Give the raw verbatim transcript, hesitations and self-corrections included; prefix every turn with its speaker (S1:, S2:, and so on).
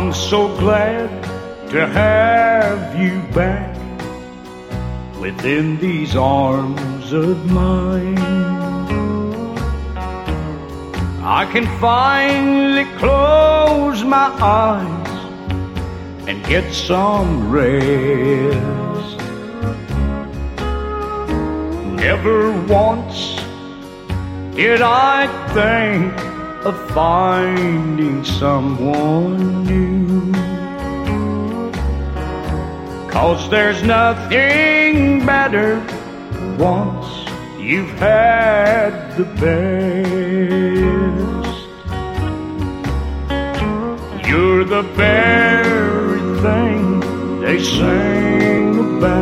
S1: I'm so glad to have you back within these arms of mine. I can finally close my eyes and get some rest. Never once did I think of finding someone new, 'cause there's nothing better once you've had the best. You're the very thing they sing about.